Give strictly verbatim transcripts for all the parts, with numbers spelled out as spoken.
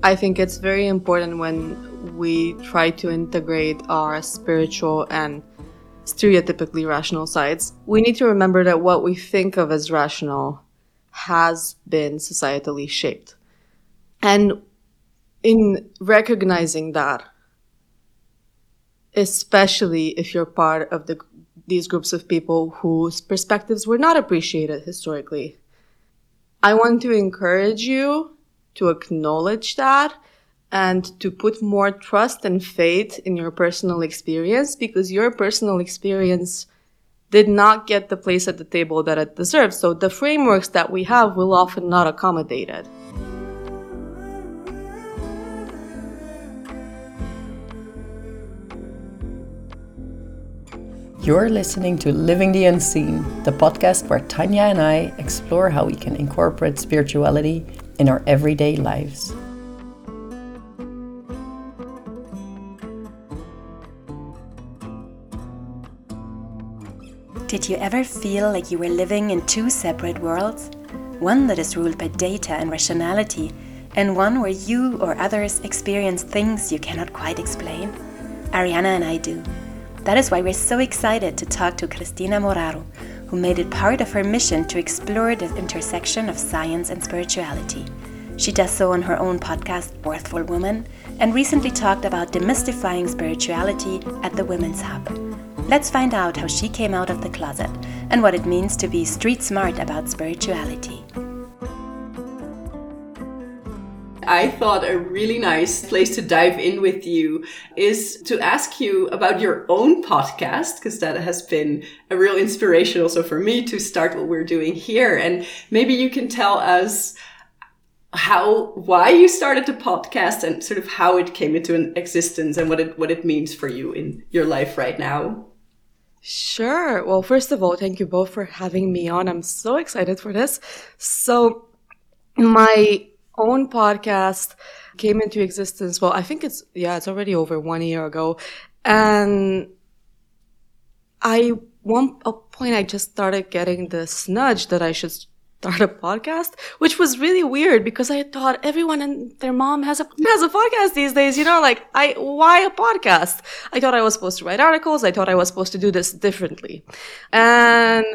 I think it's very important when we try to integrate our spiritual and stereotypically rational sides. We need to remember that what we think of as rational has been societally shaped. And in recognizing that, especially if you're part of the these groups of people whose perspectives were not appreciated historically, I want to encourage you to acknowledge that and to put more trust and faith in your personal experience, because your personal experience did not get the place at the table that it deserves. So the frameworks that we have will often not accommodate it. You're listening to Living the Unseen, the podcast where Tanya and I explore how we can incorporate spirituality in our everyday lives. Did you ever feel like you were living in two separate worlds? One that is ruled by data and rationality, and one where you or others experience things you cannot quite explain? Ariana and I do. That is why we're so excited to talk to Cristina Moraro, who made it part of her mission to explore the intersection of science and spirituality. She does so on her own podcast, Worthful Woman, and recently talked about demystifying spirituality at the Women's Hub. Let's find out how she came out of the closet and what it means to be street smart about spirituality. I thought a really nice place to dive in with you is to ask you about your own podcast, because that has been a real inspiration also for me to start what we're doing here. And maybe you can tell us how, why you started the podcast and sort of how it came into an existence and what it, what it means for you in your life right now. Sure. Well, first of all, thank you both for having me on. I'm so excited for this. So my own podcast came into existence, well, I think it's, yeah, it's already over one year ago. And I, one a point, I just started getting this nudge that I should start a podcast, which was really weird because I thought everyone and their mom has a has a podcast these days, you know, like, I, why a podcast? I thought I was supposed to write articles. I thought I was supposed to do this differently. And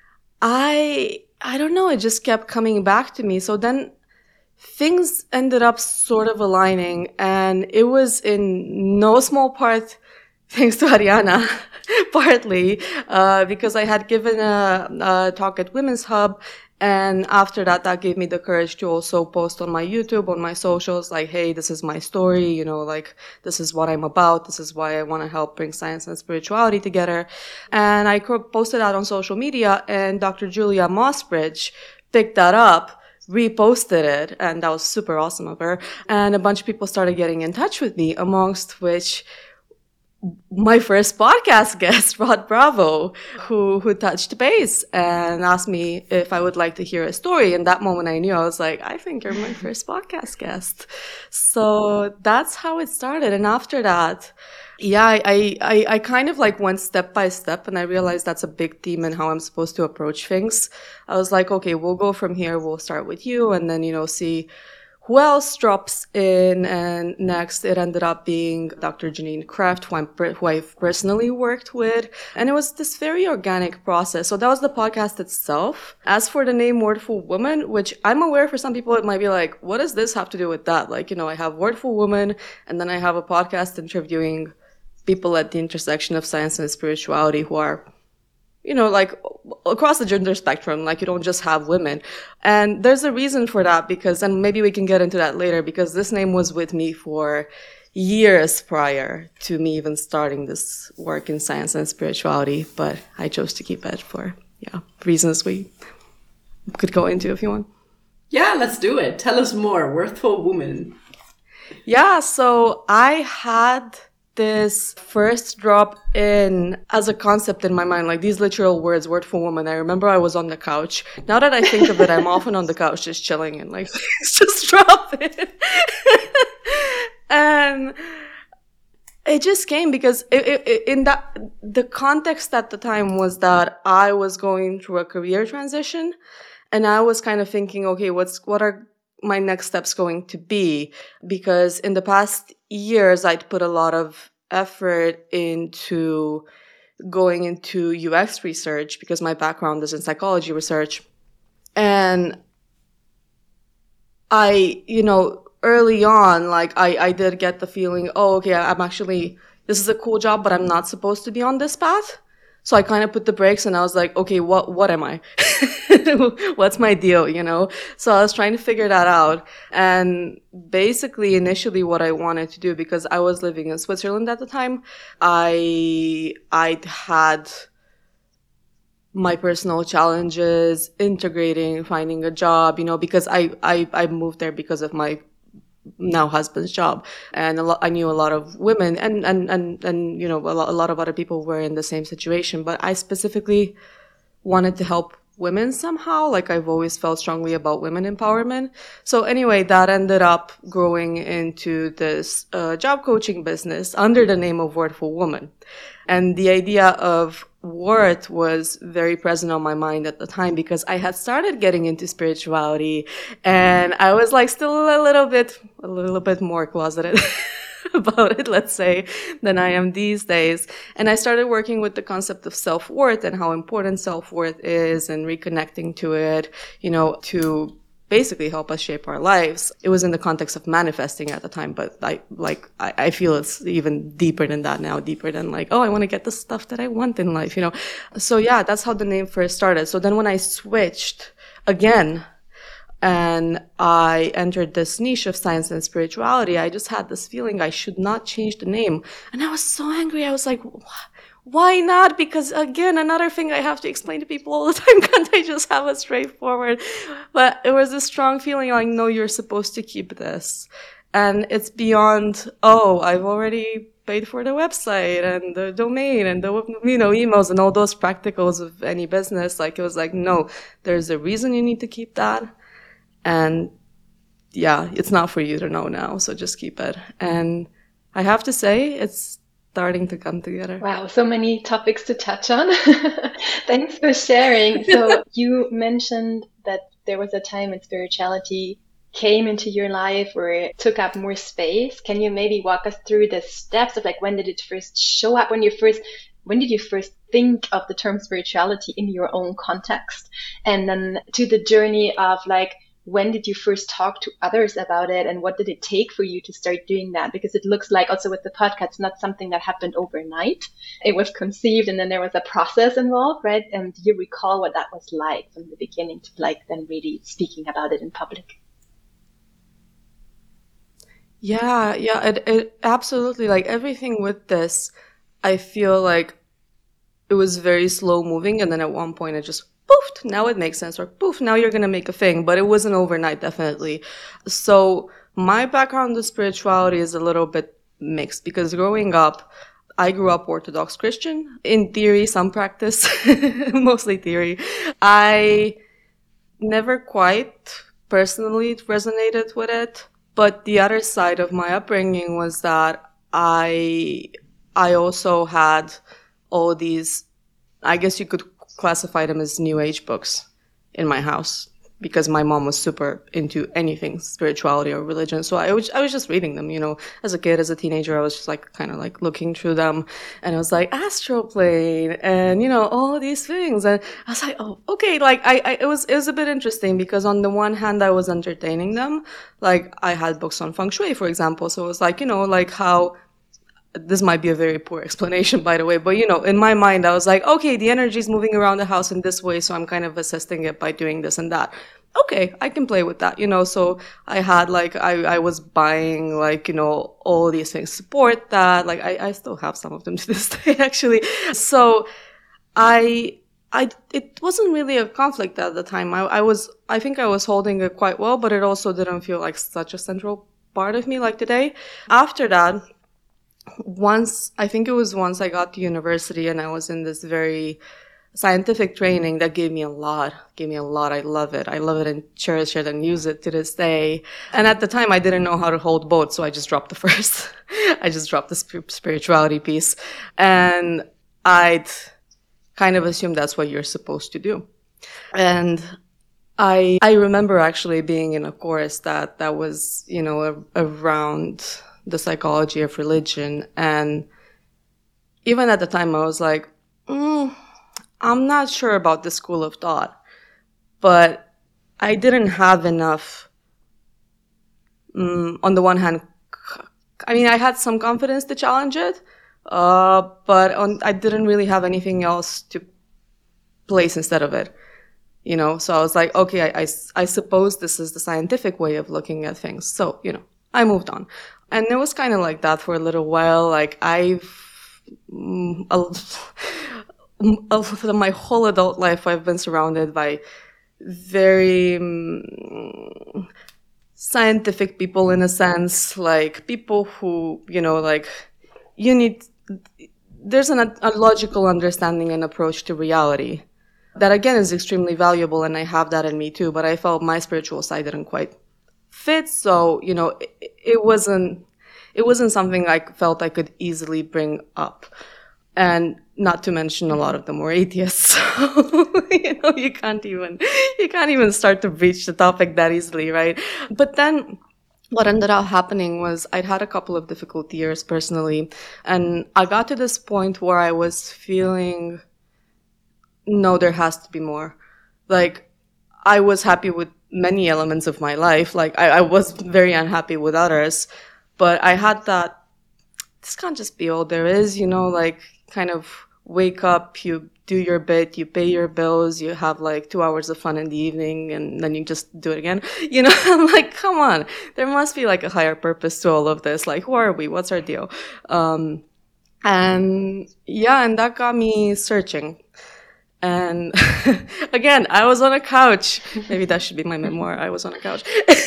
I, I don't know, it just kept coming back to me. So then things ended up sort of aligning, and it was in no small part thanks to Ariana, partly, uh, because I had given a, a talk at Women's Hub. And after that, that gave me the courage to also post on my YouTube, on my socials, like, hey, this is my story, you know, like, this is what I'm about. This is why I want to help bring science and spirituality together. And I posted that on social media, and Doctor Julia Mossbridge picked that up, reposted it, and that was super awesome of her. And a bunch of people started getting in touch with me, amongst which my first podcast guest, Rod Bravo, who who touched base and asked me if I would like to hear a story. And that moment I knew, I was like, I think you're my first podcast guest. So that's how it started. And after that, yeah, I, I, I kind of like went step by step, and I realized that's a big theme in how I'm supposed to approach things. I was like, okay, we'll go from here. We'll start with you, and then, you know, see who else drops in. And next, it ended up being Doctor Janine Kraft, who, I'm, who I've personally worked with. And it was this very organic process. So that was the podcast itself. As for the name Wordful Woman, which I'm aware for some people, it might be like, what does this have to do with that? Like, you know, I have Wordful Woman, and then I have a podcast interviewing people at the intersection of science and spirituality who are, you know, like across the gender spectrum. Like, you don't just have women. And there's a reason for that, because, and maybe we can get into that later, because this name was with me for years prior to me even starting this work in science and spirituality. But I chose to keep it for, yeah, reasons we could go into if you want. Yeah, let's do it. Tell us more. Worthful Woman. Yeah, so I had this first drop in as a concept in my mind, like these literal words, Wordful Woman. I remember I was on the couch. Now that I think of it, I'm often on the couch just chilling and like, just drop it. And it just came because it, it, in that, the context at the time was that I was going through a career transition, and I was kind of thinking, okay, what's, what are, my next step's going to be, because in the past years, I'd put a lot of effort into going into U X research because my background is in psychology research. And I, you know, early on, like I, I did get the feeling, oh, okay, I'm actually, this is a cool job, but I'm not supposed to be on this path. So I kind of put the brakes and I was like, okay, what, what am I? What's my deal, you know? So I was trying to figure that out. And basically, initially what I wanted to do, because I was living in Switzerland at the time, I, I'd had my personal challenges, integrating, finding a job, you know, because I, I, I moved there because of my now husband's job. And a lot, I knew a lot of women and, and, and, and, you know, a lot, a lot of other people were in the same situation, but I specifically wanted to help women somehow. Like I've always felt strongly about women empowerment. So anyway, that ended up growing into this uh, job coaching business under the name of Worthful Woman. And the idea of worth was very present on my mind at the time because I had started getting into spirituality and I was like still a little bit, a little bit more closeted about it, let's say, than I am these days. And I started working with the concept of self-worth and how important self-worth is and reconnecting to it, you know, to basically help us shape our lives. It was in the context of manifesting at the time, but I like I, I feel it's even deeper than that now, deeper than like, oh, I want to get the stuff that I want in life, you know. So yeah, that's how the name first started. So then when I switched again and I entered this niche of science and spirituality, I just had this feeling I should not change the name. And I was so angry. I was like, what? Why not? Because again, another thing I have to explain to people all the time, can't I just have it straightforward? But it was a strong feeling like, no, you're supposed to keep this. And it's beyond, oh, I've already paid for the website and the domain and the, you know, emails and all those practicals of any business. Like it was like, no, there's a reason you need to keep that. And yeah, it's not for you to know now. So just keep it. And I have to say it's starting to come together. Wow, so many topics to touch on. Thanks for sharing. So you mentioned that there was a time when spirituality came into your life where it took up more space. Can you maybe walk us through the steps of like when did it first show up? When you first when did you first think of the term spirituality in your own context? And then to the journey of like, when did you first talk to others about it and what did it take for you to start doing that? Because it looks like also with the podcast, it's not something that happened overnight. It was conceived and then there was a process involved, right? And do you recall what that was like from the beginning to like then really speaking about it in public? Yeah, yeah, it, it absolutely, like everything with this, I feel like it was very slow moving. And then at one point it just poof, now it makes sense, or poof, now you're going to make a thing. But it wasn't overnight, definitely. So my background in spirituality is a little bit mixed because growing up, I grew up Orthodox Christian. In theory, some practice, mostly theory. I never quite personally resonated with it. But the other side of my upbringing was that I, I also had all these, I guess you could classify them as new age books in my house because my mom was super into anything spirituality or religion. So I was, I was just reading them, you know, as a kid, as a teenager, I was just like kind of like looking through them and I was like astral plane and, you know, all these things. And I was like, oh, okay. Like I, I, it was, it was a bit interesting because on the one hand, I was entertaining them. Like I had books on feng shui, for example. So it was like, you know, like how, this might be a very poor explanation, by the way, but you know, in my mind, I was like, okay, the energy is moving around the house in this way, so I'm kind of assisting it by doing this and that. Okay, I can play with that, you know, so I had like, I, I was buying like, you know, all these things, support that, like I, I still have some of them to this day, actually. So I, I, it wasn't really a conflict at the time. I, I was, I think I was holding it quite well, but it also didn't feel like such a central part of me like today. After that, Once, I think it was once I got to university and I was in this very scientific training that gave me a lot, gave me a lot. I love it. I love it and cherish it and use it to this day. And at the time I didn't know how to hold both. So I just dropped the first, I just dropped the sp- spirituality piece and I'd kind of assumed that's what you're supposed to do. And I I remember actually being in a course that, that was, you know, a, around the psychology of religion. And even at the time, I was like, mm, I'm not sure about this school of thought. But I didn't have enough, um, on the one hand, I mean, I had some confidence to challenge it, uh, but on, I didn't really have anything else to place instead of it, you know? So I was like, okay, I, I, I suppose this is the scientific way of looking at things. So, you know, I moved on. And it was kind of like that for a little while. Like I've, um, for my whole adult life, I've been surrounded by very um, scientific people, in a sense, like people who, you know, like you need, there's an, a logical understanding and approach to reality that, again, is extremely valuable, and I have that in me too, but I felt my spiritual side didn't quite fit. So, you know, it, it wasn't, it wasn't something I felt I could easily bring up. And not to mention, a lot of them were atheists. So, you know, you can't even, you can't even start to breach the topic that easily, right? But then what ended up happening was I'd had a couple of difficult years personally. And I got to this point where I was feeling, no, there has to be more. Like, I was happy with many elements of my life. Like, I, I was very unhappy with others. But I had that, this can't just be all there is, you know, like, kind of wake up, you do your bit, you pay your bills, you have like two hours of fun in the evening, and then you just do it again. You know, I'm like, come on, there must be like a higher purpose to all of this. Like, who are we? What's our deal? Um, and yeah, and that got me searching. And again, I was on a couch. Maybe that should be my memoir. I was on a couch.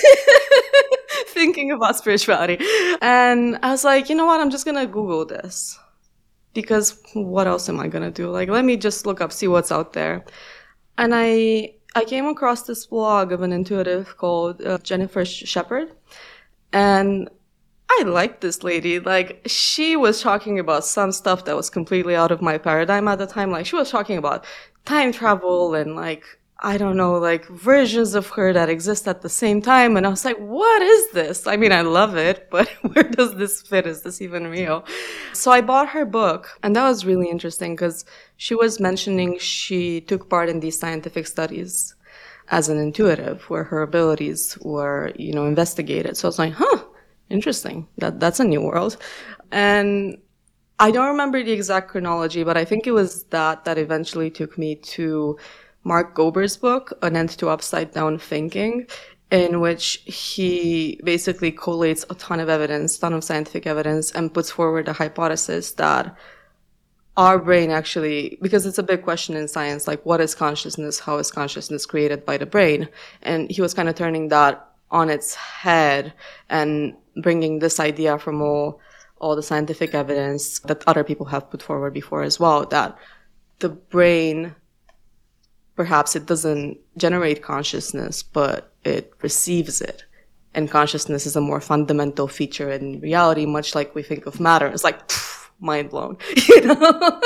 Thinking about spirituality. And I was like, you know what? I'm just going to Google this. Because what else am I going to do? Like, let me just look up, see what's out there. And I I came across this blog of an intuitive called uh, Jennifer Shepard. And I liked this lady. Like, she was talking about some stuff that was completely out of my paradigm at the time. Like, she was talking about time travel and, like, I don't know, like, versions of her that exist at the same time. And I was like, what is this? I mean, I love it, but where does this fit? Is this even real? So I bought her book, and that was really interesting because she was mentioning she took part in these scientific studies as an intuitive where her abilities were, you know, investigated. So I was like, huh, interesting. That That's a new world. And I don't remember the exact chronology, but I think it was that that eventually took me to Mark Gober's book, An End to Upside Down Thinking, in which he basically collates a ton of evidence, ton of scientific evidence, and puts forward a hypothesis that our brain actually, because it's a big question in science, like what is consciousness? How is consciousness created by the brain? And he was kind of turning that on its head and bringing this idea from all, all the scientific evidence that other people have put forward before as well, that the brain, perhaps it doesn't generate consciousness, but it receives it. And consciousness is a more fundamental feature in reality, much like we think of matter. It's like, pff, mind blown, you know?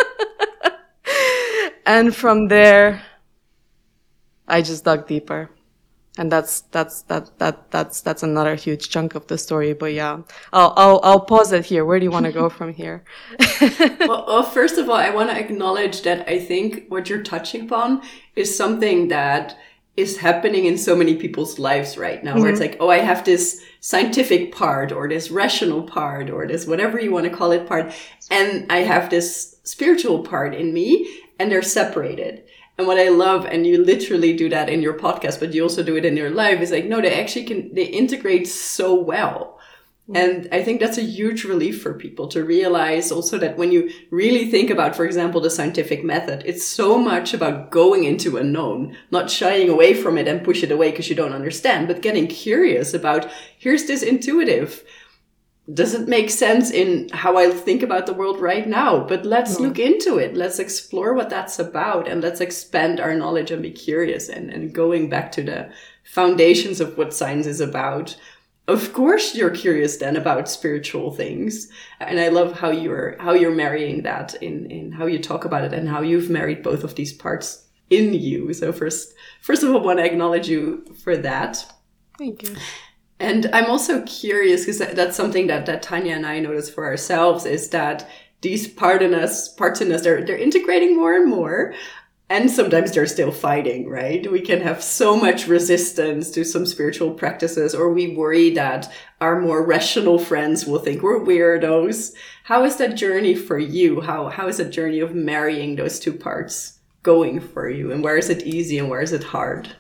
And from there, I just dug deeper. And that's, that's, that, that, that's, that's another huge chunk of the story. But yeah, I'll, I'll, I'll pause it here. Where do you want to go from here? well, well, first of all, I want to acknowledge that I think what you're touching upon is something that is happening in so many people's lives right now, mm-hmm. where it's like, oh, I have this scientific part or this rational part or this whatever you want to call it part. And I have this spiritual part in me, and they're separated. And what I love, and you literally do that in your podcast, but you also do it in your life, is like, no, they actually can, they integrate so well. Mm-hmm. And I think that's a huge relief for people to realize also that when you really think about, for example, the scientific method, it's so much about going into unknown, not shying away from it and push it away because you don't understand, but getting curious about, here's this intuitive. Does it make sense in how I think about the world right now? But let's no. look into it. Let's explore what that's about, and let's expand our knowledge and be curious. And, and going back to the foundations of what science is about, of course you're curious then about spiritual things. And I love how you're how you're marrying that in, in how you talk about it and how you've married both of these parts in you. So first, first of all, I want to acknowledge you for that. Thank you. And I'm also curious, because that, that's something that, that Tanya and I notice for ourselves, is that these part in us, parts in us, they're, they're integrating more and more. And sometimes they're still fighting, right? We can have so much resistance to some spiritual practices, or we worry that our more rational friends will think we're weirdos. How is that journey for you? How How is that journey of marrying those two parts going for you? And where is it easy and where is it hard?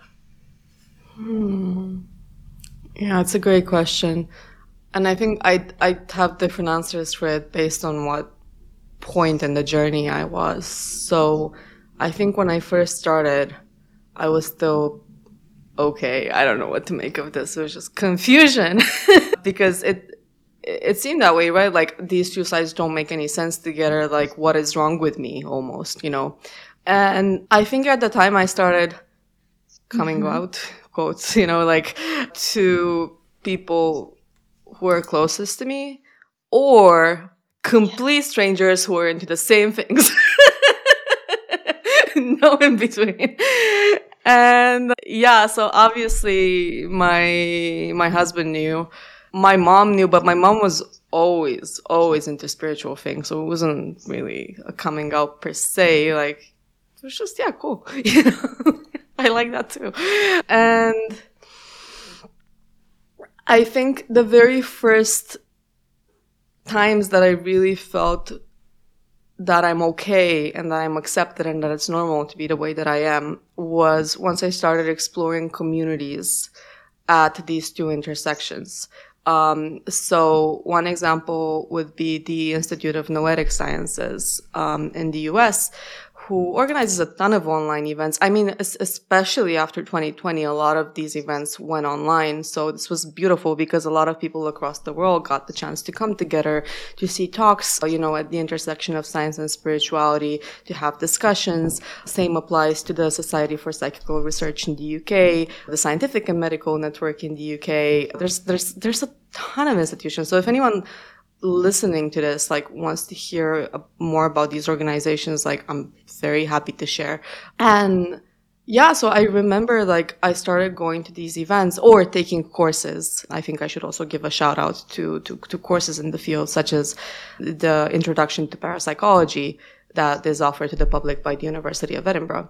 Hmm. Yeah, it's a great question. And I think I I have different answers for it based on what point in the journey I was. So I think when I first started, I was still, okay, I don't know what to make of this. It was just confusion because it it seemed that way, right? Like these two sides don't make any sense together. Like what is wrong with me almost, you know? And I think at the time I started coming mm-hmm. out, quotes, you know, like to people who are closest to me or complete strangers who are into the same things. No in between. And yeah, so obviously my my husband knew, my mom knew, but my mom was always, always into spiritual things. So it wasn't really a coming out per se. Like, it was just, yeah, cool. You know, I like that too. And I think the very first times that I really felt that I'm okay and that I'm accepted and that it's normal to be the way that I am was once I started exploring communities at these two intersections. Um, so one example would be the Institute of Noetic Sciences um, in the U S, who organizes a ton of online events. I mean, especially after twenty twenty, a lot of these events went online. So this was beautiful because a lot of people across the world got the chance to come together to see talks, you know, at the intersection of science and spirituality, to have discussions. Same applies to the Society for Psychical Research in the U K, the Scientific and Medical Network in the U K. There's, there's, there's a ton of institutions. So if anyone listening to this like wants to hear more about these organizations, like I'm very happy to share. And yeah, so I remember like I started going to these events or taking courses. I think I should also give a shout out to to, to courses in the field, such as the Introduction to Parapsychology that is offered to the public by the University of Edinburgh,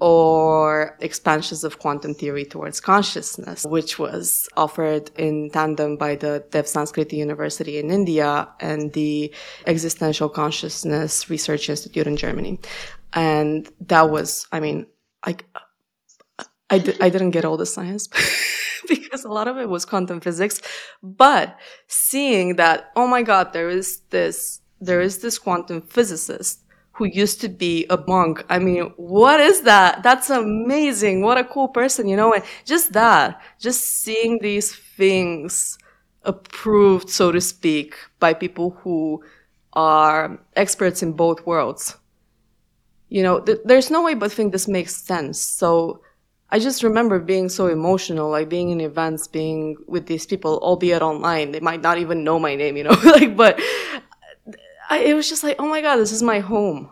or Expansions of Quantum Theory Towards Consciousness, which was offered in tandem by the Dev Sanskriti University in India and the Existential Consciousness Research Institute in Germany. And that was, I mean, I, I, di- I didn't get all the science because a lot of it was quantum physics, but seeing that, oh my God, there is this, there is this quantum physicist who used to be a monk. I mean, what is that? That's amazing. What a cool person, you know? And just that, just seeing these things approved, so to speak, by people who are experts in both worlds. You know, th- there's no way but think this makes sense. So I just remember being so emotional, like being in events, being with these people, albeit online. They might not even know my name, you know, like, but I, it was just like, oh my God, this is my home.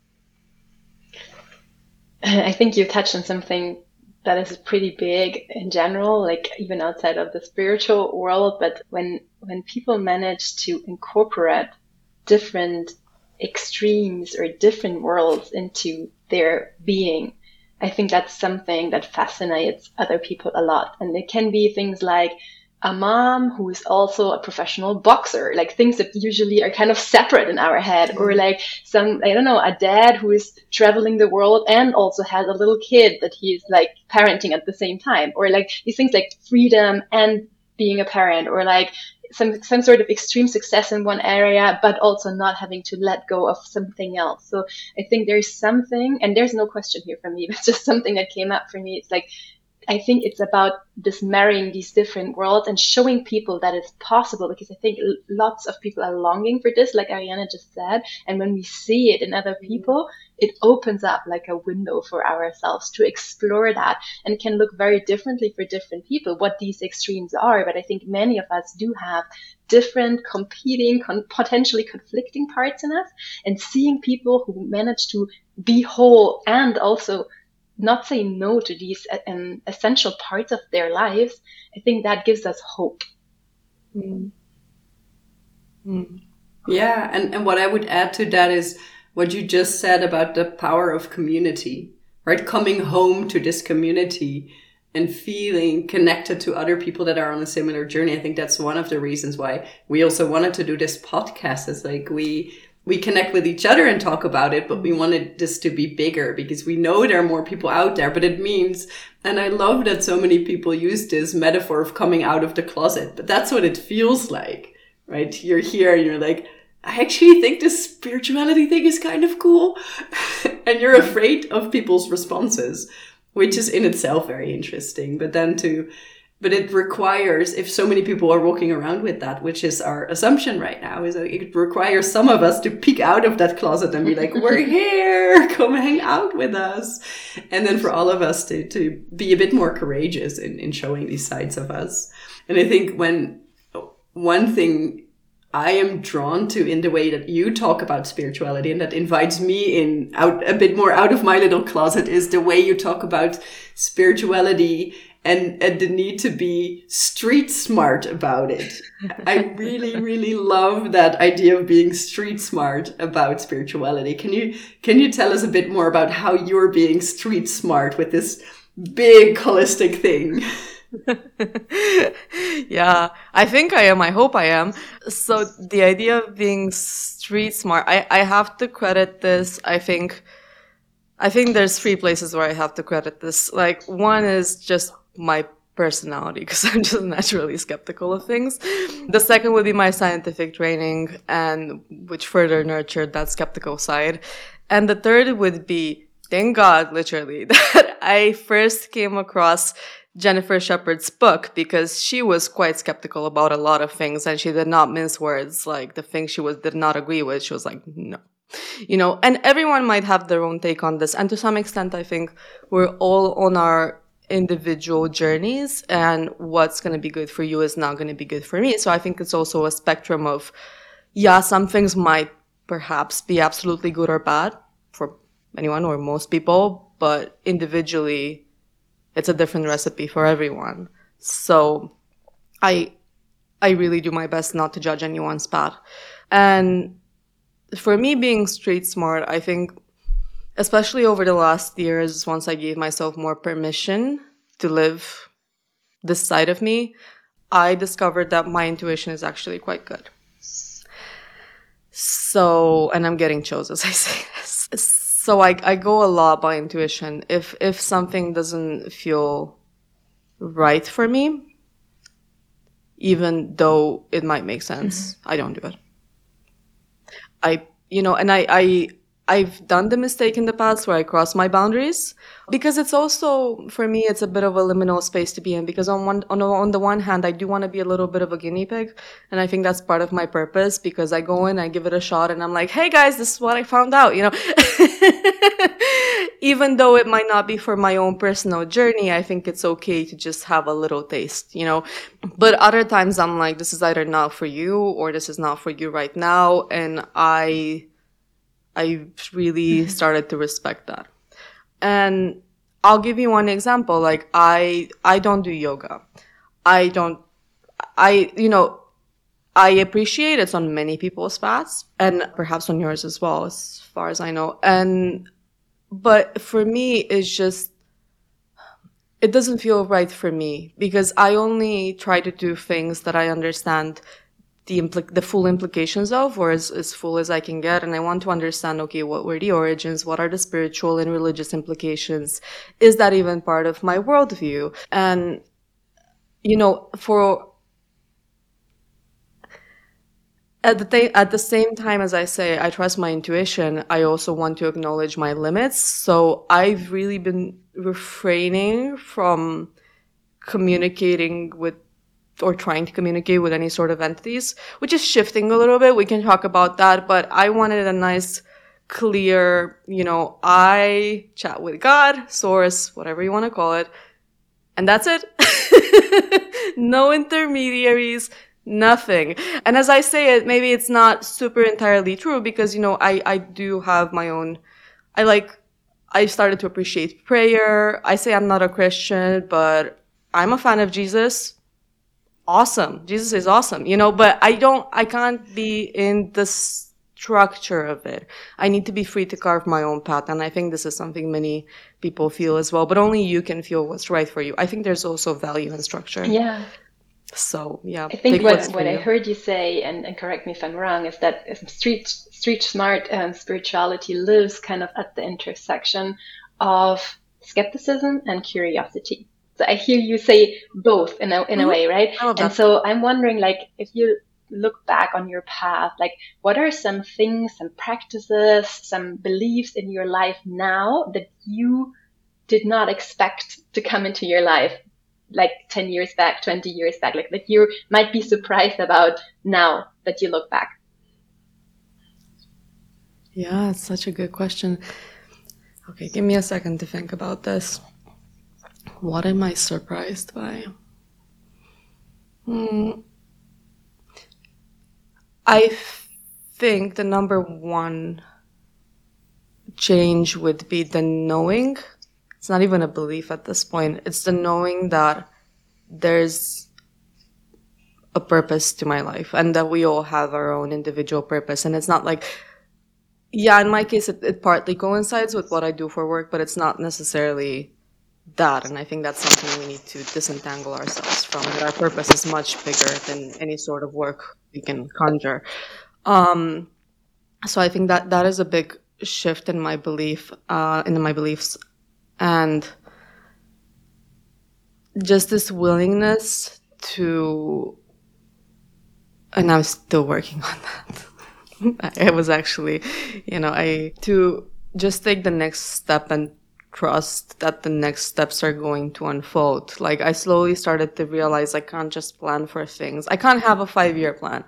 I think you touched on something that is pretty big in general, like even outside of the spiritual world. But when when people manage to incorporate different extremes or different worlds into their being, I think that's something that fascinates other people a lot. And it can be things like a mom who is also a professional boxer, like things that usually are kind of separate in our head, or like some, I don't know, a dad who is traveling the world and also has a little kid that he's like parenting at the same time, or like these things like freedom and being a parent, or like some, some sort of extreme success in one area, but also not having to let go of something else. So I think there's something, and there's no question here for me, but just something that came up for me. It's like, I think it's about this marrying these different worlds and showing people that it's possible, because I think lots of people are longing for this, like Ariana just said. And when we see it in other people, it opens up like a window for ourselves to explore that, and can look very differently for different people what these extremes are. But I think many of us do have different competing, con- potentially conflicting parts in us, and seeing people who manage to be whole and also not say no to these um, essential parts of their lives, I think that gives us hope. Mm. Mm. Yeah, and, and what I would add to that is what you just said about the power of community, right? Coming home to this community and feeling connected to other people that are on a similar journey. I think that's one of the reasons why we also wanted to do this podcast. It's like we we connect with each other and talk about it, but we wanted this to be bigger because we know there are more people out there. But it means, and I love that so many people use this metaphor of coming out of the closet, but that's what it feels like, right? You're here and you're like, I actually think this spirituality thing is kind of cool. And you're afraid of people's responses, which is in itself very interesting. But then to, but it requires, if so many people are walking around with that, which is our assumption right now, is that it requires some of us to peek out of that closet and be like, we're here, come hang out with us. And then for all of us to, to be a bit more courageous in, in showing these sides of us. And I think when one thing I am drawn to in the way that you talk about spirituality and that invites me in out a bit more out of my little closet is the way you talk about spirituality and, and the need to be street smart about it. I really, really love that idea of being street smart about spirituality. Can you, can you tell us a bit more about how you're being street smart with this big holistic thing? Yeah, I think I am. I hope I am. So the idea of being street smart, I, I have to credit this. I think, I think there's three places where I have to credit this. Like one is just my personality, because I'm just naturally skeptical of things. The second would be my scientific training, and which further nurtured that skeptical side. And the third would be, thank God, literally, that I first came across Jennifer Shepard's book, because she was quite skeptical about a lot of things and she did not mince words. Like the things she was did not agree with, she was like, no. You know, and everyone might have their own take on this. And to some extent, I think we're all on our individual journeys, and what's going to be good for you is not going to be good for me. So I think it's also a spectrum of, yeah, some things might perhaps be absolutely good or bad for anyone or most people, but individually, it's a different recipe for everyone. So I I really do my best not to judge anyone's path. And for me, being street smart, I think, especially over the last years, once I gave myself more permission to live this side of me, I discovered that my intuition is actually quite good. So, and I'm getting chills as I say this. So I, I go a lot by intuition. If if something doesn't feel right for me, even though it might make sense, mm-hmm. I don't do it. I, you know, and I, I, I've done the mistake in the past where I cross my boundaries, because it's also, for me, it's a bit of a liminal space to be in, because on one, on, on the one hand, I do want to be a little bit of a guinea pig. And I think that's part of my purpose, because I go in, I give it a shot, and I'm like, hey guys, this is what I found out, you know. Even though it might not be for my own personal journey, I think it's okay to just have a little taste, you know. But other times I'm like, this is either not for you or this is not for you right now. And I, I really started to respect that. And I'll give you one example. Like I, I don't do yoga. I don't, I, you know, I appreciate it's on many people's paths and perhaps on yours as well, as far as I know. And, but for me, it's just, it doesn't feel right for me, because I only try to do things that I understand the impl- the full implications of, or as, as full as I can get. And I want to understand, okay, what were the origins? What are the spiritual and religious implications? Is that even part of my worldview? And, you know, for, At the, th- at the same time, as I say, I trust my intuition, I also want to acknowledge my limits. So I've really been refraining from communicating with, or trying to communicate with any sort of entities, which is shifting a little bit. We can talk about that, but I wanted a nice, clear, you know, I chat with God, source, whatever you want to call it, and that's it. No intermediaries. Nothing. And as I say it, maybe it's not super entirely true, because, you know, I, I do have my own, I like, I started to appreciate prayer. I say I'm not a Christian, but I'm a fan of Jesus. Awesome. Jesus is awesome, you know, but I don't, I can't be in the structure of it. I need to be free to carve my own path. And I think this is something many people feel as well, but only you can feel what's right for you. I think there's also value in structure. Yeah. So, yeah. I think what, what I heard you say, and, and correct me if I'm wrong, is that street, street smart um, spirituality lives kind of at the intersection of skepticism and curiosity. So I hear you say both in a, in a way, right? And so I'm wondering, like, if you look back on your path, like, what are some things, some practices, some beliefs in your life now that you did not expect to come into your life like ten years back, twenty years back, like that you might be surprised about now that you look back? Yeah, it's such a good question. Okay, give me a second to think about this. What am I surprised by? Hmm. I think the number one change would be the knowing. It's not even a belief at this point. It's the knowing that there's a purpose to my life and that we all have our own individual purpose. And it's not like, yeah, in my case, it, it partly coincides with what I do for work, but it's not necessarily that. And I think that's something we need to disentangle ourselves from, that our purpose is much bigger than any sort of work we can conjure. Um, so I think that that is a big shift in my belief, uh, in my beliefs. And just this willingness to, and I'm still working on that. I was actually, you know, I, to just take the next step and trust that the next steps are going to unfold. Like, I slowly started to realize I can't just plan for things. I can't have a five-year plan.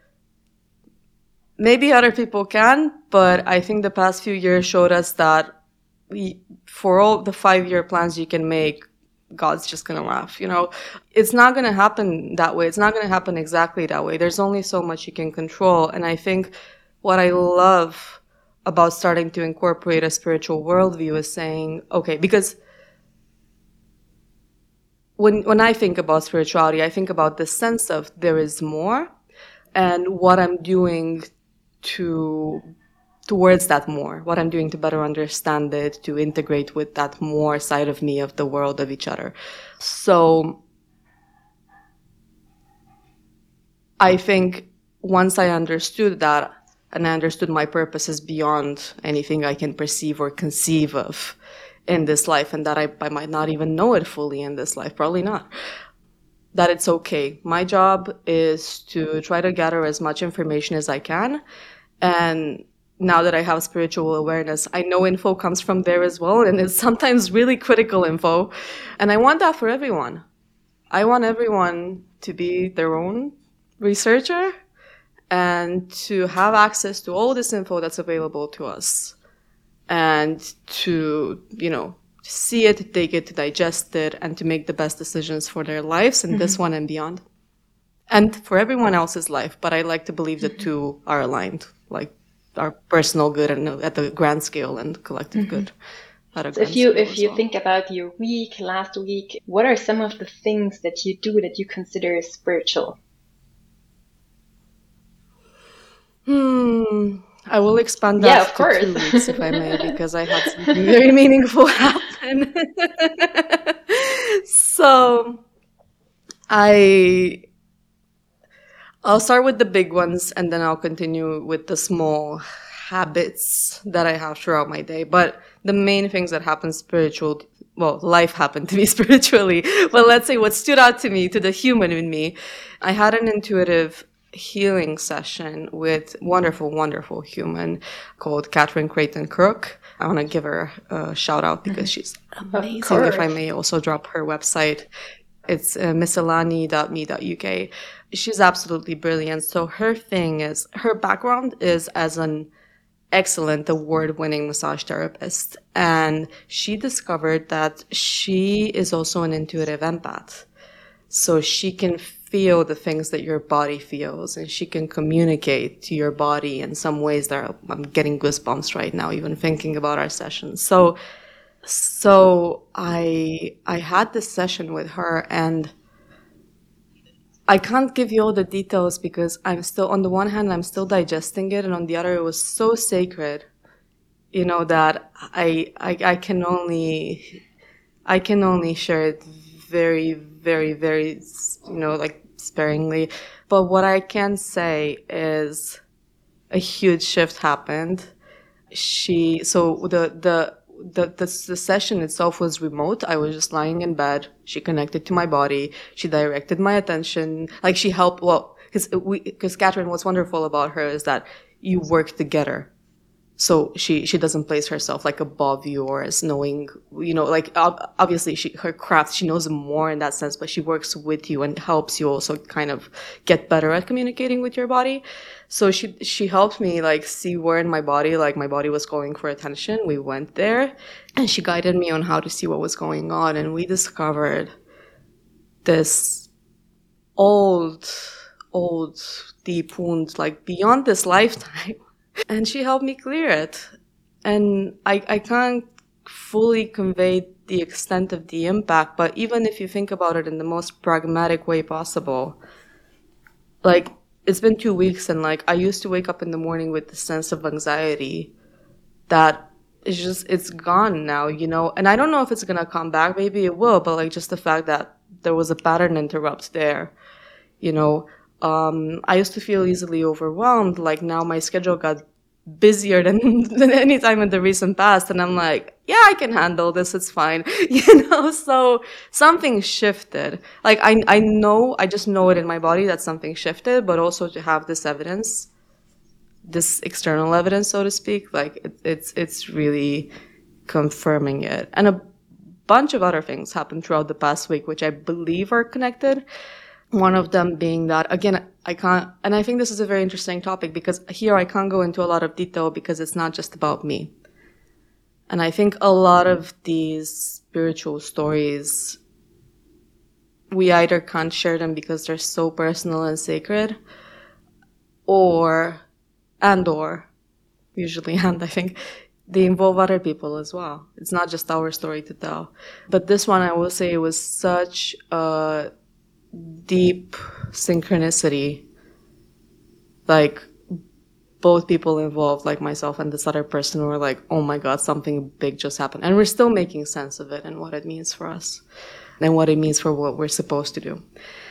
Maybe other people can, but I think the past few years showed us that we, for all the five-year plans you can make, God's just going to laugh, you know. It's not going to happen that way. It's not going to happen exactly that way. There's only so much you can control. And I think what I love about starting to incorporate a spiritual worldview is saying, okay, because when when I think about spirituality, I think about the sense of there is more and what I'm doing to towards that more, what I'm doing to better understand it, to integrate with that more side of me, of the world, of each other. So I think once I understood that, and I understood my purpose is beyond anything I can perceive or conceive of in this life, and that I, I might not even know it fully in this life, probably not, that it's okay. My job is to try to gather as much information as I can, and now that I have spiritual awareness, I know info comes from there as well, and it's sometimes really critical info. And I want that for everyone. I want everyone to be their own researcher and to have access to all this info that's available to us. And to, you know, see it, take it, to digest it, and to make the best decisions for their lives and mm-hmm. this one and beyond. And for everyone else's life. But I like to believe the mm-hmm. two are aligned, like our personal good and at the grand scale and collective mm-hmm. good. At a so if you if you well. think about your week, last week, what are some of the things that you do that you consider spiritual? Hmm. I will expand that yeah, of to course. two weeks if I may, because I had something very meaningful happen. So I I'll start with the big ones and then I'll continue with the small habits that I have throughout my day. But the main things that happen spiritual, well, life happened to me spiritually. But let's say what stood out to me, to the human in me, I had an intuitive healing session with wonderful, wonderful human called Catherine Creighton Crook. I want to give her a shout out because she's amazing. If I may also drop her website. It's uh, miscellany dot me dot U K. She's absolutely brilliant. So her thing is, her background is as an excellent award-winning massage therapist. And she discovered that she is also an intuitive empath. So she can feel the things that your body feels, and she can communicate to your body in some ways that are, I'm getting goosebumps right now, even thinking about our sessions. So, so I, I had this session with her, and I can't give you all the details because I'm still, on the one hand, I'm still digesting it, and on the other, it was so sacred, you know, that I, I, I can only, I can only share it very, very, very, you know, like sparingly. But what I can say is a huge shift happened. She, so the, the, the, the, the session itself was remote. I was just lying in bed. She connected to my body. She directed my attention. Like she helped, well, because we, because Catherine, what's wonderful about her is that you work together. So she, she doesn't place herself like above you or as knowing, you know, like ob- obviously she, her craft, she knows more in that sense, but she works with you and helps you also kind of get better at communicating with your body. So she, she helped me like see where in my body, like my body was calling for attention. We went there and she guided me on how to see what was going on. And we discovered this old, old, deep wound, like beyond this lifetime. And she helped me clear it. And I, I can't fully convey the extent of the impact, but even if you think about it in the most pragmatic way possible, like, it's been two weeks and, like, I used to wake up in the morning with the sense of anxiety that is just, it's gone now, you know? And I don't know if it's gonna come back, maybe it will, but, like, just the fact that there was a pattern interrupt there, you know? Um, I used to feel easily overwhelmed. Like now my schedule got busier than, than any time in the recent past. And I'm like, yeah, I can handle this. It's fine. You know, so something shifted. Like I, I know, I just know it in my body that something shifted, but also to have this evidence, this external evidence, so to speak, like it, it's, it's really confirming it. And a bunch of other things happened throughout the past week, which I believe are connected. One of them being that, again, I can't, and I think this is a very interesting topic because here I can't go into a lot of detail because it's not just about me. And I think a lot of these spiritual stories, we either can't share them because they're so personal and sacred, or, and or, usually and I think, they involve other people as well. It's not just our story to tell. But this one, I will say, was such a deep synchronicity, like both people involved, like myself and this other person, were like, oh my god, something big just happened, and we're still making sense of it and what it means for us and what it means for what we're supposed to do.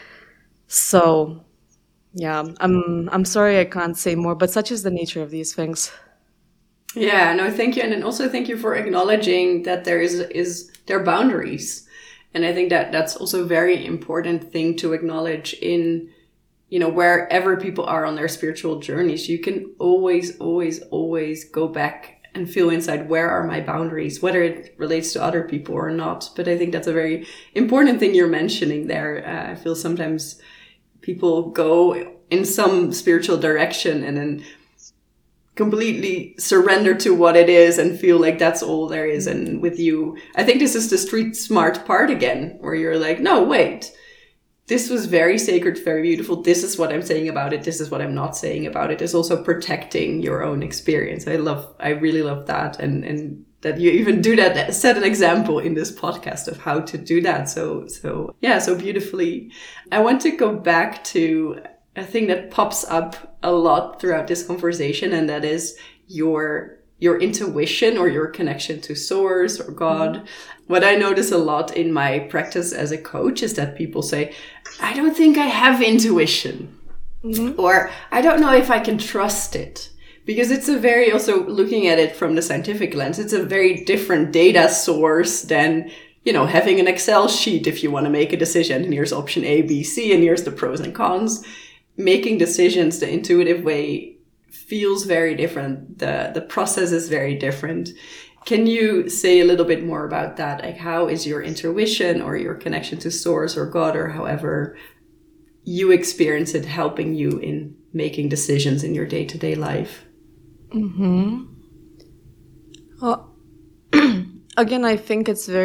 So yeah, i'm i'm sorry I can't say more, but such is the nature of these things. Yeah, no, thank you. And then also thank you for acknowledging that there is is there are boundaries. And I think that that's also a very important thing to acknowledge in, you know, wherever people are on their spiritual journeys. You can always, always, always go back and feel inside, where are my boundaries, whether it relates to other people or not. But I think that's a very important thing you're mentioning there. Uh, I feel sometimes people go in some spiritual direction and then completely surrender to what it is and feel like that's all there is. And with you, I think this is the street smart part again, where you're like, no, wait, this was very sacred, very beautiful. This is what I'm saying about it. This is what I'm not saying about it. It's also protecting your own experience. I love, I really love that. And, and that you even do that, set an example in this podcast of how to do that. So, so yeah, so beautifully. I want to go back to a thing that pops up a lot throughout this conversation, and that is your your intuition or your connection to source or God. Mm-hmm. What I notice a lot in my practice as a coach is that people say, I don't think I have intuition. Mm-hmm. Or I don't know if I can trust it. Because it's a very, also looking at it from the scientific lens, it's a very different data source than, you know, having an Excel sheet if you want to make a decision. And here's option A, B, C, and here's the pros and cons. Making decisions the intuitive way feels very different. The the process is very different. Can you say a little bit more about that? Like, how is your intuition or your connection to source or God or however you experience it helping you in making decisions in your day-to-day life? Mm-hmm. Well, again, I think it's very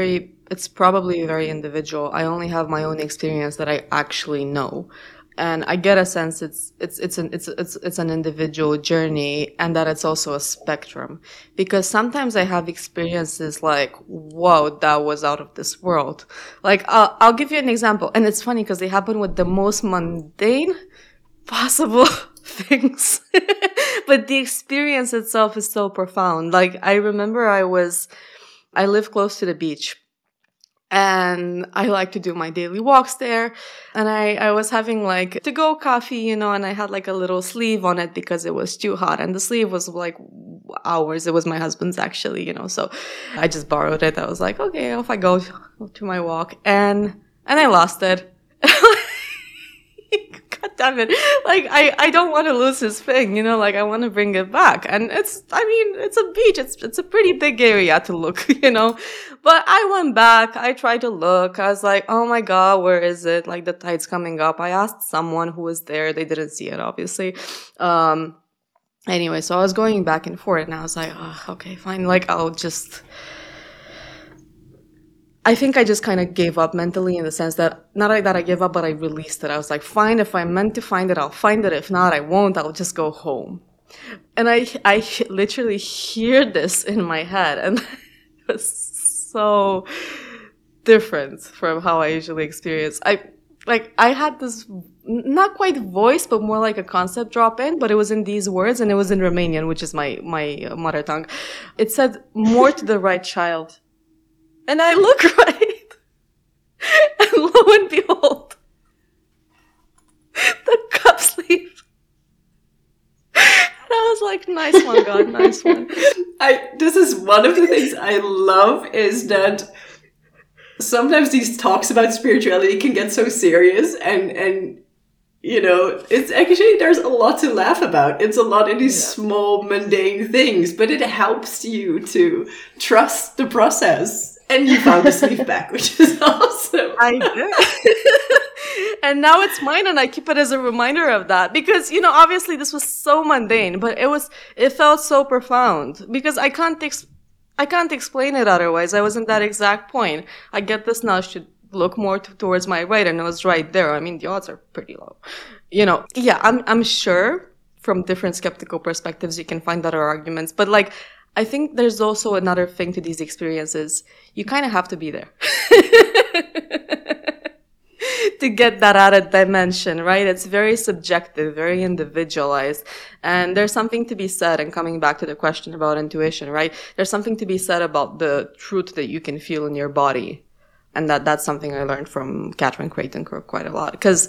it's probably very individual. I only have my own experience that I actually know. And I get a sense it's it's it's an it's it's it's an individual journey, and that it's also a spectrum. Because sometimes I have experiences like, whoa, that was out of this world. Like I'll I'll give you an example, and it's funny because they happen with the most mundane possible things, but the experience itself is so profound. Like I remember I was I live close to the beach. And I like to do my daily walks there. And I, I was having like to-go coffee, you know, and I had like a little sleeve on it because it was too hot. And the sleeve was like ours. It was my husband's actually, you know, so I just borrowed it. I was like, okay, off I go to my walk. And, and I lost it. God damn it. Like, I, I don't want to lose this thing, you know, like I want to bring it back. And it's, I mean, it's a beach. It's, it's a pretty big area to look, you know, but I went back. I tried to look. I was like, oh my God, where is it? Like the tide's coming up. I asked someone who was there. They didn't see it, obviously. Um, anyway, so I was going back and forth and I was like, oh, okay, fine. Like, I'll just, I think I just kind of gave up mentally in the sense that, not like that I gave up, but I released it. I was like, fine, if I'm meant to find it, I'll find it. If not, I won't. I'll just go home. And I, I literally hear this in my head, and it was so different from how I usually experience. I, like, I had this, not quite voice, but more like a concept drop in, but it was in these words, and it was in Romanian, which is my, my mother tongue. It said, more to the right, child. And I look right, and lo and behold, the cup sleeve. And I was like, nice one, God, nice one. I, this is one of the things I love, is that sometimes these talks about spirituality can get so serious, and, and you know, it's actually, there's a lot to laugh about. It's a lot of these yeah. small, mundane things, but it helps you to trust the process. And you found the sleeve back, which is awesome. I did. And now it's mine, and I keep it as a reminder of that. Because, you know, obviously this was so mundane, but it was, it felt so profound. Because I can't, ex- I can't explain it otherwise. I was in that exact point. I get this nudge to look more t- towards my right, and it was right there. I mean, the odds are pretty low. You know, yeah, I'm, I'm sure from different skeptical perspectives you can find other arguments, but like, I think there's also another thing to these experiences. You kind of have to be there to get that added dimension, right? It's very subjective, very individualized. And there's something to be said, and coming back to the question about intuition, right? There's something to be said about the truth that you can feel in your body. And that that's something I learned from Catherine Creighton quite a lot. Because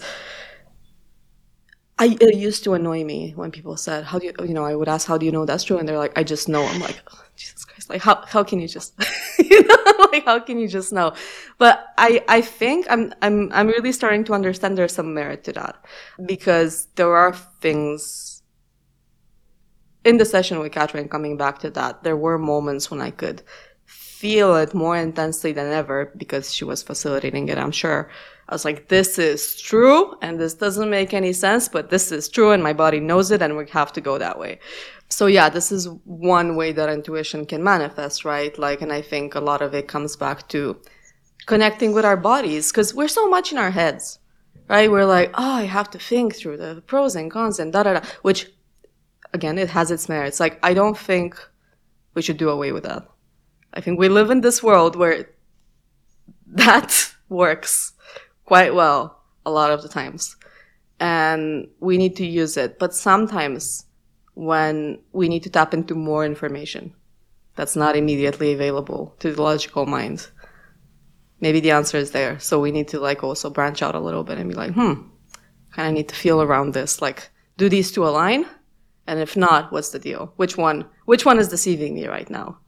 I, it used to annoy me when people said, how do you, you know, I would ask, how do you know that's true? And they're like, I just know. I'm like, oh, Jesus Christ, like, how, how can you just, you know, like, how can you just know? But I, I think I'm, I'm, I'm really starting to understand there's some merit to that, because there are things in the session with Catherine, coming back to that, there were moments when I could feel it more intensely than ever, because she was facilitating it, I'm sure. I was like, this is true, and this doesn't make any sense, but this is true, and my body knows it, and we have to go that way. So yeah, this is one way that intuition can manifest, right? Like, and I think a lot of it comes back to connecting with our bodies, because we're so much in our heads, right? We're like, oh, I have to think through the pros and cons and da da da, which, again, it has its merits. Like, I don't think we should do away with that. I think we live in this world where that works quite well a lot of the times, and we need to use it. But sometimes when we need to tap into more information that's not immediately available to the logical mind, maybe the answer is there. So we need to like also branch out a little bit and be like, hmm, kind of need to feel around this. Like, do these two align? And if not, what's the deal? Which one, which one is deceiving me right now?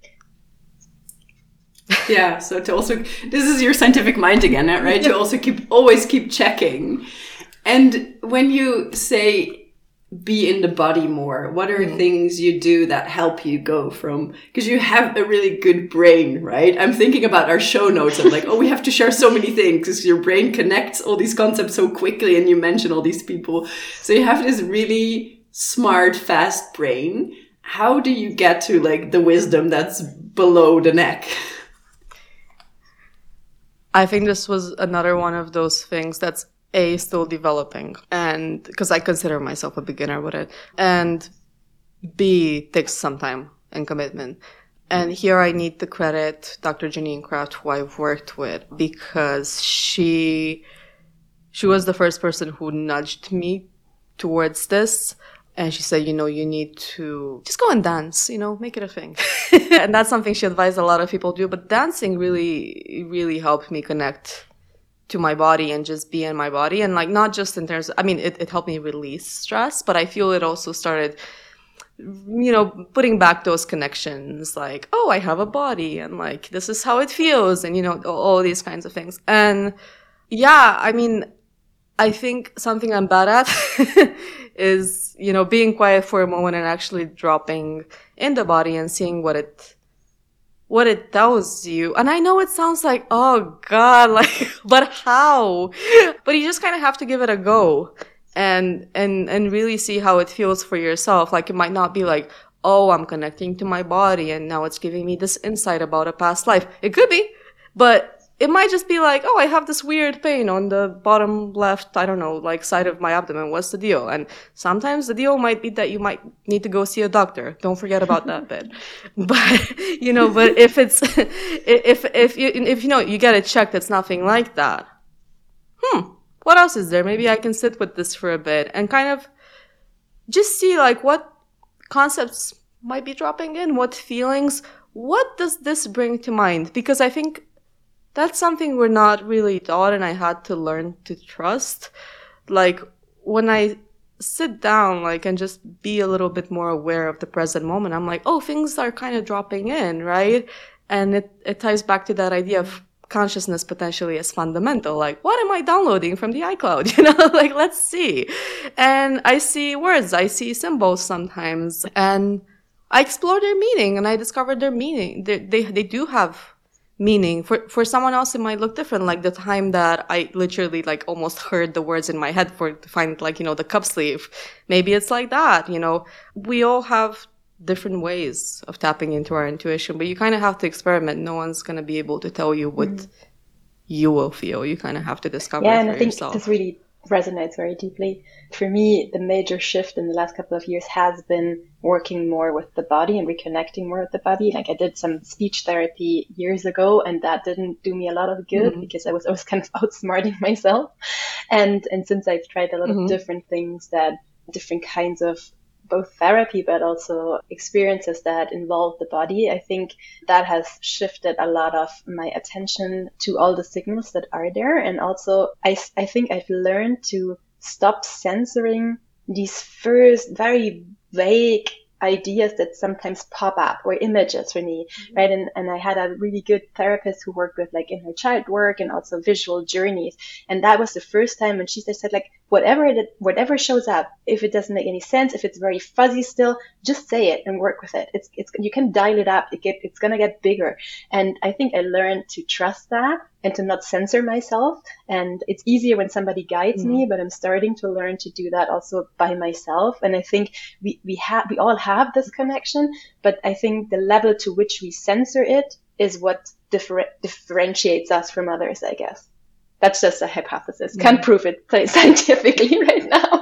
Yeah, so to also, this is your scientific mind again, right? To also keep, always keep checking. And when you say be in the body more, what are mm. things you do that help you go from, because you have a really good brain, right? I'm thinking about our show notes. I'm like, oh, we have to share so many things, because your brain connects all these concepts so quickly, and you mention all these people. So you have this really smart, fast brain. How do you get to like the wisdom that's below the neck? I think this was another one of those things that's A, still developing, and because I consider myself a beginner with it, and B, takes some time and commitment. And here I need to credit Doctor Janine Kraft, who I've worked with, because she she was the first person who nudged me towards this. And she said, you know, you need to just go and dance, you know, make it a thing. And that's something she advised a lot of people do. But dancing really, really helped me connect to my body and just be in my body. And like, not just in terms of, I mean, it, it helped me release stress, but I feel it also started, you know, putting back those connections, like, oh, I have a body and like, this is how it feels. And, you know, all, all these kinds of things. And yeah, I mean, I think something I'm bad at is, you know, being quiet for a moment and actually dropping in the body and seeing what it, what it tells you. And I know it sounds like, oh God, like, but how? But you just kind of have to give it a go and, and, and really see how it feels for yourself. Like, it might not be like, oh, I'm connecting to my body and now it's giving me this insight about a past life. It could be, but it might just be like, oh, I have this weird pain on the bottom left, I don't know, like side of my abdomen. What's the deal? And sometimes the deal might be that you might need to go see a doctor. Don't forget about that bit. But, you know, but if it's, if, if you, if, you know, you get it checked, it's nothing like that. Hmm. What else is there? Maybe I can sit with this for a bit and kind of just see like what concepts might be dropping in, what feelings, what does this bring to mind? Because I think that's something we're not really taught, and I had to learn to trust. Like, when I sit down, like, and just be a little bit more aware of the present moment, I'm like, oh, things are kind of dropping in, right? And it, it ties back to that idea of consciousness potentially as fundamental. Like, what am I downloading from the iCloud? You know, like, let's see. And I see words, I see symbols sometimes, and I explore their meaning, and I discovered their meaning. They, they, they do have meaning. For for someone else, it might look different. Like the time that I literally like almost heard the words in my head for to find like, you know, the cup sleeve. Maybe it's like that, you know. We all have different ways of tapping into our intuition, but you kind of have to experiment. No one's going to be able to tell you what mm. you will feel. You kind of have to discover yeah, it for and I think yourself. This really resonates very deeply. For me, the major shift in the last couple of years has been working more with the body and reconnecting more with the body. Like I did some speech therapy years ago, and that didn't do me a lot of good mm-hmm. because I was always kind of outsmarting myself. And and since I've tried a lot mm-hmm. of different things, that different kinds of both therapy, but also experiences that involve the body, I think that has shifted a lot of my attention to all the signals that are there. And also, I, I think I've learned to stop censoring these first very vague ideas that sometimes pop up, or images for me, mm-hmm. right? And and I had a really good therapist who worked with like inner child work and also visual journeys. And that was the first time when she said like, whatever it, whatever shows up, if it doesn't make any sense, if it's very fuzzy still, just say it and work with it. It's it's you can dial it up. It get it's gonna get bigger. And I think I learned to trust that and to not censor myself. And it's easier when somebody guides mm-hmm. me, but I'm starting to learn to do that also by myself. And I think we we have we all have this connection, but I think the level to which we censor it is what differ- differentiates us from others, I guess. That's just a hypothesis. Yeah. Can't prove it scientifically right now.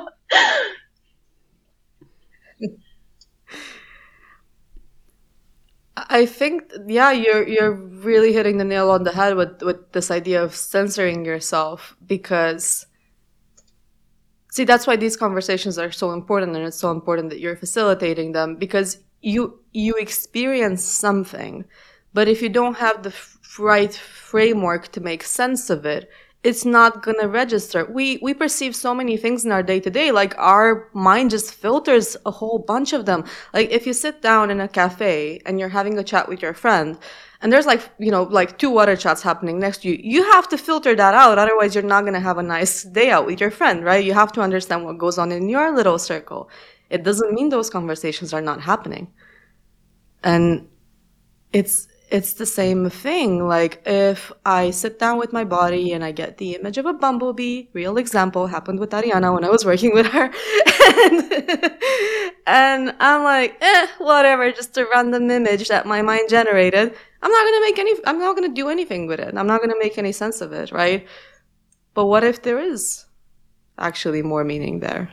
I think, yeah, you're you're really hitting the nail on the head with, with this idea of censoring yourself, because, see, that's why these conversations are so important, and it's so important that you're facilitating them, because you you experience something, but if you don't have the f- right framework to make sense of it, it's not going to register. We we perceive so many things in our day-to-day, like our mind just filters a whole bunch of them. Like if you sit down in a cafe and you're having a chat with your friend, and there's like, you know, like two other chats happening next to you, you have to filter that out. Otherwise, you're not going to have a nice day out with your friend, right? You have to understand what goes on in your little circle. It doesn't mean those conversations are not happening. And it's it's the same thing. Like if I sit down with my body and I get the image of a bumblebee, real example, happened with Ariana when I was working with her. and, and I'm like, eh, whatever, just a random image that my mind generated. I'm not going to make any, I'm not going to do anything with it. I'm not going to make any sense of it, right? But what if there is actually more meaning there?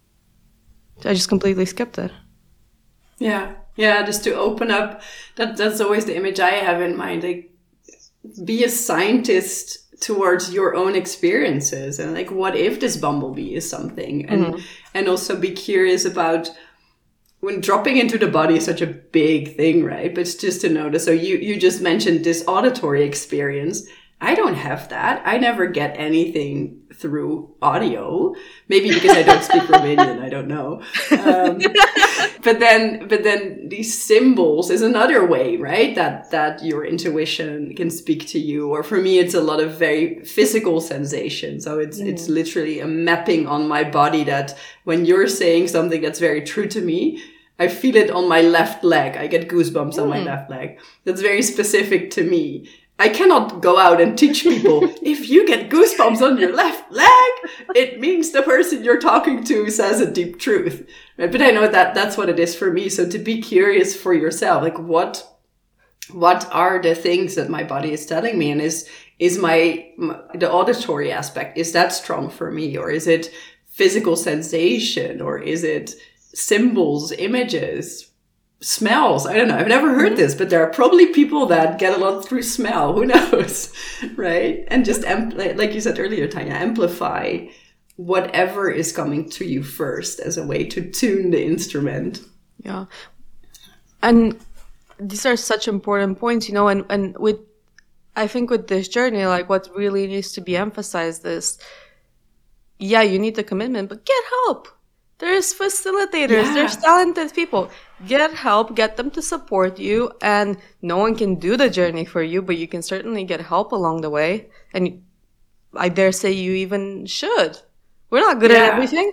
I just completely skipped it. Yeah. Yeah, just to open up, that that's always the image I have in mind. Like, be a scientist towards your own experiences, and like, what if this bumblebee is something? And mm-hmm. and also be curious about, when dropping into the body is such a big thing, right? But it's just to notice. So you you just mentioned this auditory experience. I don't have that. I never get anything through audio. Maybe because I don't speak Romanian. I don't know. Um, but then, but then these symbols is another way, right? That that your intuition can speak to you. Or for me, it's a lot of very physical sensation. So it's mm. it's literally a mapping on my body that when you're saying something that's very true to me, I feel it on my left leg. I get goosebumps mm. on my left leg. That's very specific to me. I cannot go out and teach people, if you get goosebumps on your left leg, it means the person you're talking to says a deep truth. Right? But I know that that's what it is for me. So to be curious for yourself, like what, what are the things that my body is telling me? And is, is my, my, the auditory aspect, is that strong for me? Or is it physical sensation? Or is it symbols, images? Smells. I don't know. I've never heard this, but there are probably people that get a lot through smell. Who knows? Right? And just, ampl- like you said earlier, Tanya, amplify whatever is coming to you first as a way to tune the instrument. Yeah. And these are such important points, you know, and, and with, I think with this journey, like what really needs to be emphasized is, yeah, you need the commitment, but get help. There's facilitators, yeah. There's talented people. Get help, get them to support you, and no one can do the journey for you, but you can certainly get help along the way. And I dare say you even should. We're not good yeah. at everything.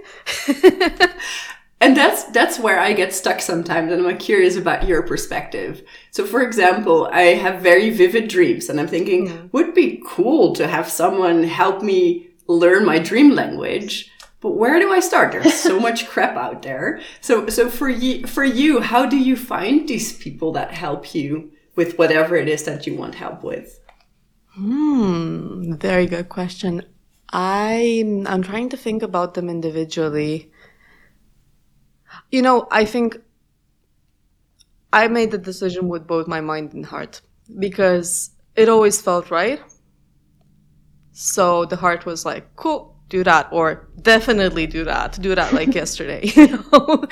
And that's that's where I get stuck sometimes, and I'm curious about your perspective. So, for example, I have very vivid dreams, and I'm thinking, mm. would be cool to have someone help me learn my dream language. But where do I start? There's so much crap out there. So, so for you, for you, how do you find these people that help you with whatever it is that you want help with? Hmm, very good question. I'm, I'm trying to think about them individually. You know, I think I made the decision with both my mind and heart because it always felt right. So the heart was like, cool. Do that, or definitely do that. Do that like yesterday, you know.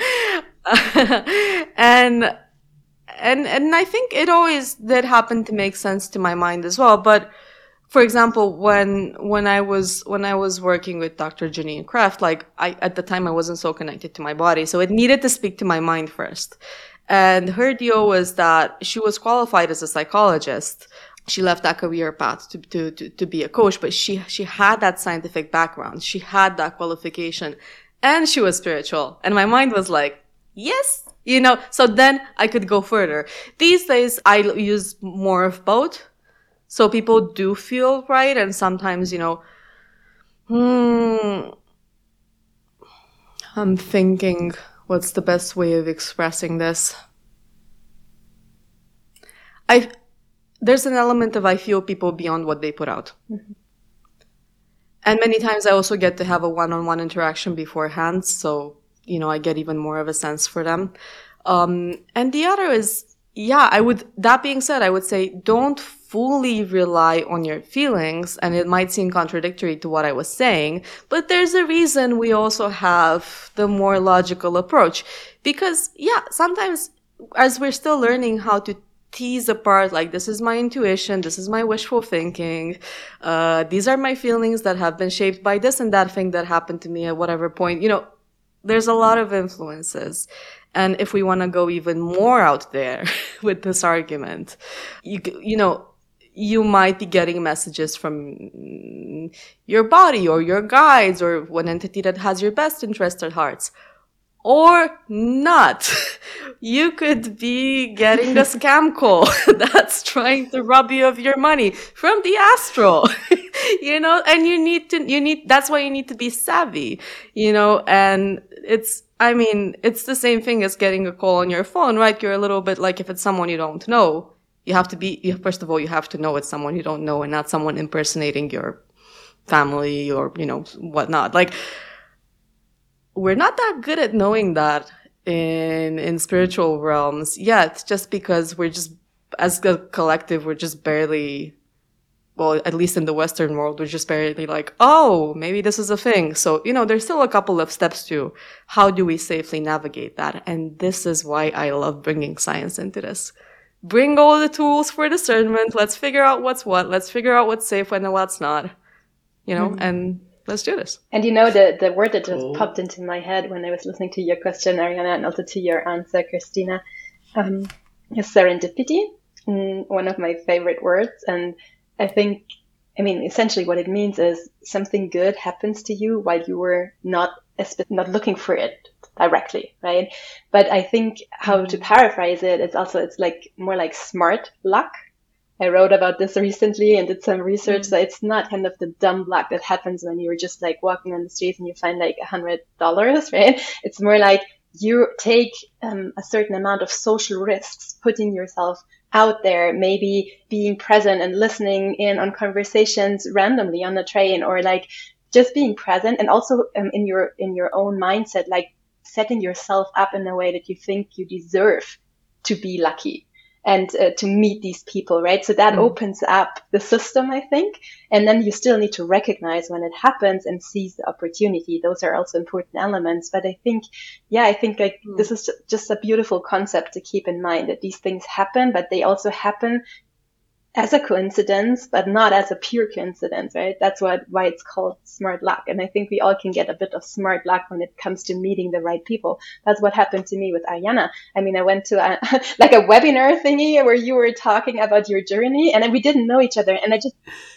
and and and I think it always did happen to make sense to my mind as well. But for example, when when I was when I was working with Doctor Janine Kraft, like I at the time I wasn't so connected to my body, so it needed to speak to my mind first. And her deal was that she was qualified as a psychologist. She left that career path to, to, to, to be a coach, but she, she had that scientific background. She had that qualification and she was spiritual. And my mind was like, yes, you know, so then I could go further. These days I use more of both. So people do feel right. And sometimes, you know, hmm, I'm thinking, what's the best way of expressing this? I, There's an element of I feel people beyond what they put out. Mm-hmm. And many times I also get to have a one-on-one interaction beforehand. So, you know, I get even more of a sense for them. Um, and the other is, yeah, I would, that being said, I would say don't fully rely on your feelings. And it might seem contradictory to what I was saying, but there's a reason we also have the more logical approach. Because, yeah, sometimes as we're still learning how to tease apart, like, this is my intuition, this is my wishful thinking, uh, these are my feelings that have been shaped by this and that thing that happened to me at whatever point. You know, there's a lot of influences. And if we want to go even more out there with this argument, you, you know, you might be getting messages from your body or your guides or one entity that has your best interest at heart. or not. You could be getting a scam call that's trying to rob you of your money from the astral, you know, and you need to, you need, that's why you need to be savvy, you know, and it's, I mean, it's the same thing as getting a call on your phone, right? You're a little bit like, if it's someone you don't know, you have to be, you, first of all, you have to know it's someone you don't know and not someone impersonating your family or, you know, whatnot. Like, we're not that good at knowing that in in spiritual realms yet, just because we're just, as a collective, we're just barely, well, at least in the Western world, we're just barely like, oh, maybe this is a thing. So, you know, there's still a couple of steps to how do we safely navigate that. And this is why I love bringing science into this. Bring all the tools for discernment. Let's figure out what's what. Let's figure out what's safe and what's not, you know, mm-hmm. and let's do this. And you know, the, the word that just cool. popped into my head when I was listening to your question, Ariana, and also to your answer, Christina, um, is serendipity, mm, one of my favorite words. And I think, I mean, essentially what it means is something good happens to you while you were not not looking for it directly, right? But I think how to paraphrase it, it's also, it's like more like smart luck. I wrote about this recently and did some research. Mm-hmm. So it's not kind of the dumb luck that happens when you're just like walking on the streets and you find like a hundred dollars, right? It's more like you take um, a certain amount of social risks, putting yourself out there, maybe being present and listening in on conversations randomly on the train, or like just being present, and also um, in your in your own mindset, like setting yourself up in a way that you think you deserve to be lucky and uh, to meet these people, right? So that mm. opens up the system, I think. And then you still need to recognize when it happens and seize the opportunity. Those are also important elements. But I think, yeah, I think like mm. this is just a beautiful concept to keep in mind, that these things happen, but they also happen as a coincidence, but not as a pure coincidence, right? That's what why it's called smart luck. And I think we all can get a bit of smart luck when it comes to meeting the right people. That's what happened to me with Ariana. I mean, I went to a, like a webinar thingy where you were talking about your journey, and we didn't know each other. And I just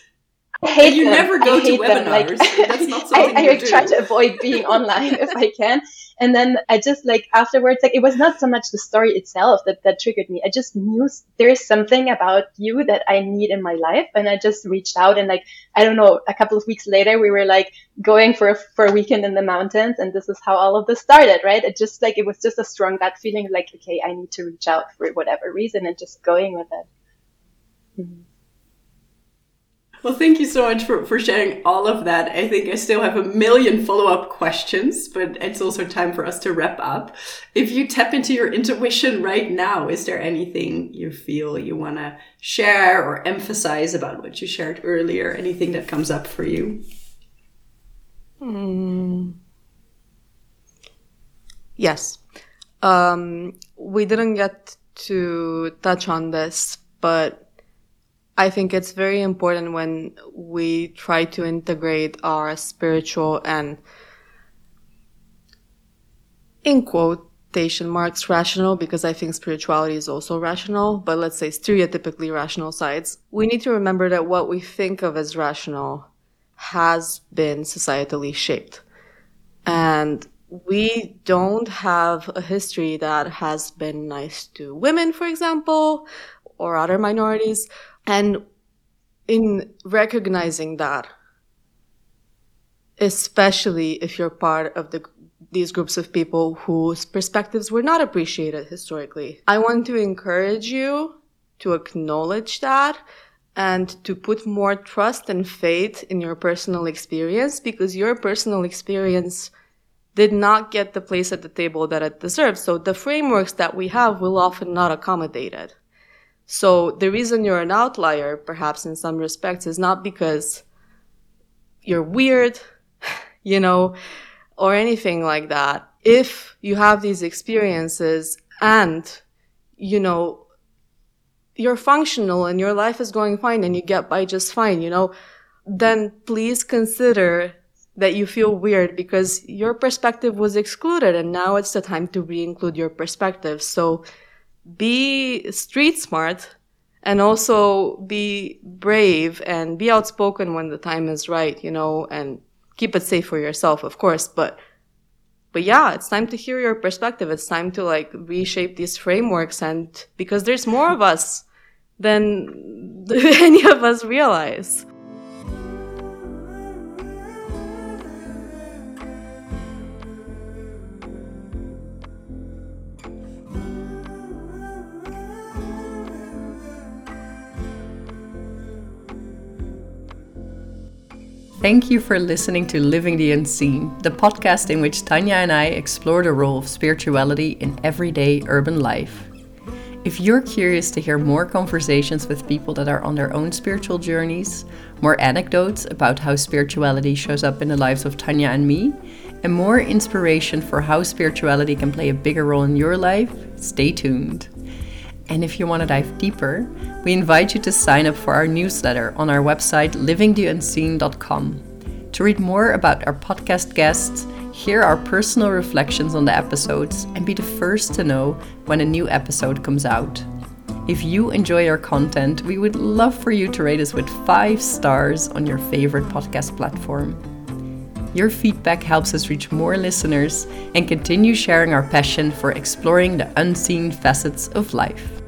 I hate you them. never go I to hate webinars. Them. Like, That's not something I, I you like, do. try to avoid being online if I can. And then I just like afterwards, like it was not so much the story itself that, that triggered me. I just knew there is something about you that I need in my life. And I just reached out, and like, I don't know, a couple of weeks later, we were like going for a, for a weekend in the mountains. And this is how all of this started, right? It just like, it was just a strong gut feeling like, okay, I need to reach out for whatever reason, and just going with it. Mm-hmm. Well, thank you so much for, for sharing all of that. I think I still have a million follow-up questions, but it's also time for us to wrap up. If you tap into your intuition right now, is there anything you feel you want to share or emphasize about what you shared earlier? Anything that comes up for you? Mm. Yes. Um, we didn't get to touch on this, but I think it's very important when we try to integrate our spiritual and, in quotation marks, rational, because I think spirituality is also rational, but let's say stereotypically rational sides. We need to remember that what we think of as rational has been societally shaped. And we don't have a history that has been nice to women, for example, or other minorities. And in recognizing that, especially if you're part of the these groups of people whose perspectives were not appreciated historically, I want to encourage you to acknowledge that and to put more trust and faith in your personal experience, because your personal experience did not get the place at the table that it deserves. So the frameworks that we have will often not accommodate it. So the reason you're an outlier, perhaps in some respects, is not because you're weird, you know, or anything like that. If you have these experiences and, you know, you're functional and your life is going fine and you get by just fine, you know, then please consider that you feel weird because your perspective was excluded, and now it's the time to re-include your perspective. So be street smart and also be brave and be outspoken when the time is right, you know, and keep it safe for yourself, of course, but but yeah, it's time to hear your perspective. It's time to like reshape these frameworks, and because there's more of us than any of us realize. Thank you for listening to Living the Unseen, the podcast in which Tanya and I explore the role of spirituality in everyday urban life. If you're curious to hear more conversations with people that are on their own spiritual journeys, more anecdotes about how spirituality shows up in the lives of Tanya and me, and more inspiration for how spirituality can play a bigger role in your life, stay tuned. And if you want to dive deeper, we invite you to sign up for our newsletter on our website living the unseen dot com. To read more about our podcast guests, hear our personal reflections on the episodes, and be the first to know when a new episode comes out. If you enjoy our content, we would love for you to rate us with five stars on your favorite podcast platform. Your feedback helps us reach more listeners and continue sharing our passion for exploring the unseen facets of life.